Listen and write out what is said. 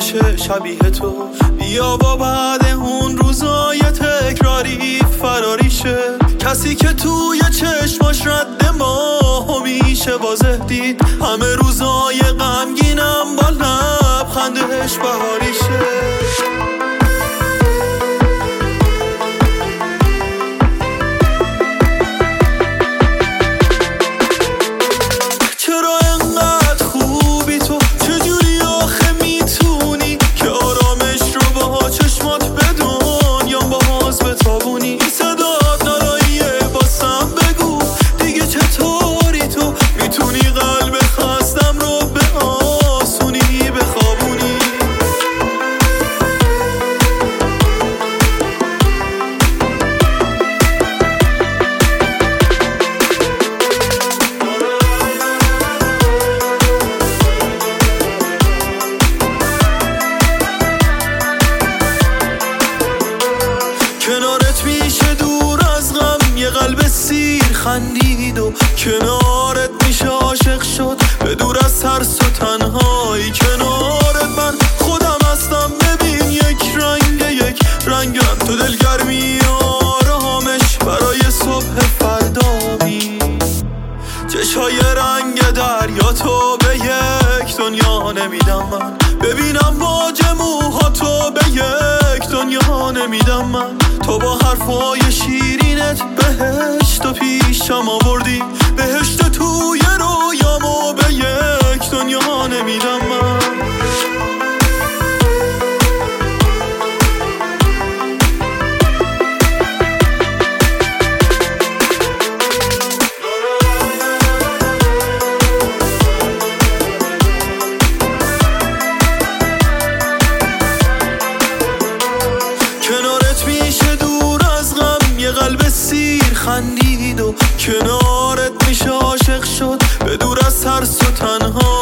باشه شبیه تو. بیا با بعد اون روزای تکراری فراری شه. کسی که توی چشماش رد ما میشه واضح دید. همه روزای غمگینم با لبخندش بهاری شه. کنارت میشه دور از غم یه قلب سیر خندید و کنارت میشه عاشق شد به دور از ترس و تنهایی. کنارت من خودم هستم ببین یک رنگم تو دلگرمی آرامش برای صبح فردامی. چشای رنگ دریا تو به یک دنیا نمیدم من. ببینم موج موها تو به یک دنیا نمیدم من. تو با حرفای شیرینت بهشت و پیشم آوردی. بهشت توی رویامو به یک دنیا نمیدم من. کنارت میشه دور از غم یه قلب سیر خندید و کنارت میشه عاشق شد به دور از ترس و تنها.